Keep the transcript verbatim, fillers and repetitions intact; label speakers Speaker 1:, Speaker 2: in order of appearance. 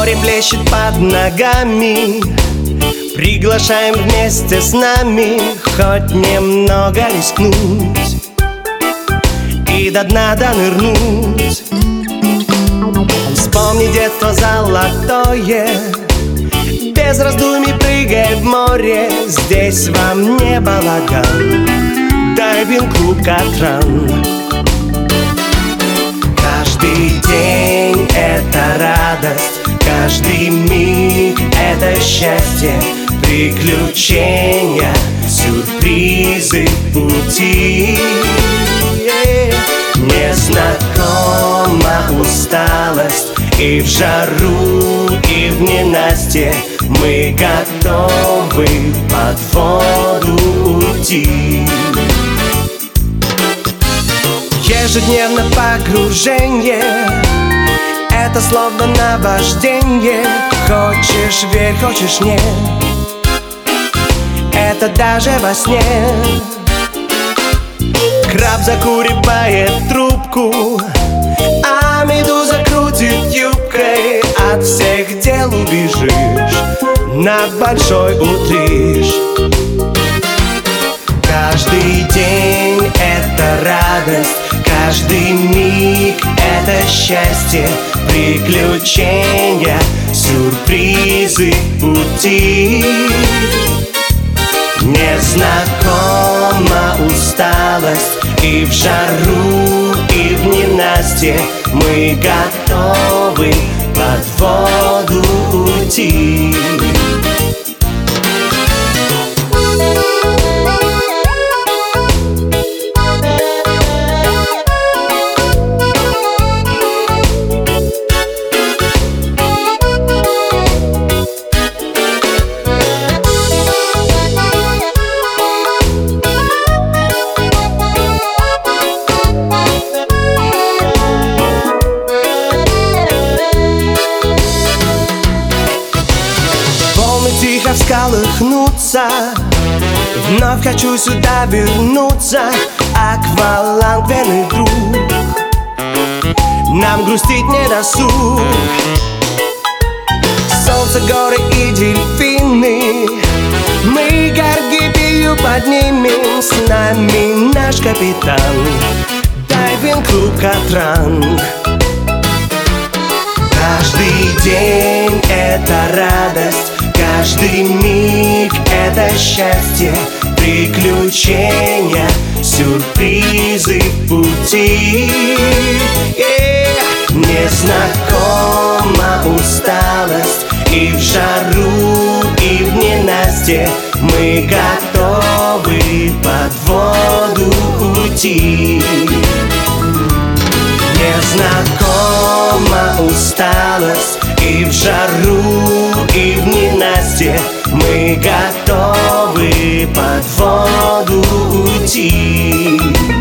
Speaker 1: Море плещет под ногами, приглашаем вместе с нами хоть немного рискнуть и до дна донырнуть. Вспомни детство золотое, без раздумий прыгай в море. Здесь вам не балаган, дайвинг-клуб Катран. Каждый день это радость, каждый миг это счастье, приключения, сюрпризы в пути. Незнакома усталость и в жару, и в ненастье. Мы готовы под воду уйти. Ежедневно погружение, это словно наваждение. Хочешь верь, хочешь нет, это даже во сне. Краб закуривает трубку, а медуза крутит юбкой. От всех дел убежишь, на большой утришь. Каждый день это радость, каждый миг это счастье, приключения, сюрпризы в пути. Незнакома усталость и в жару, и в ненастье. Мы готовы под воду уйти. Тихо в скалах хнутся, вновь хочу сюда вернуться. Акваланг, верный друг, нам грустить не досуг. Солнце, горы и дельфины, мы горгипию поднимем. С нами наш капитан, дайвинг-клуб Катран. Каждый день это радость, каждый миг это счастье, приключения, сюрпризы в пути. Yeah. Незнакома усталость и в жару, и в ненастье. Мы готовы под воду уйти. Незнакома усталость и в жару, и в ненастье. Мы готовы под воду уйти.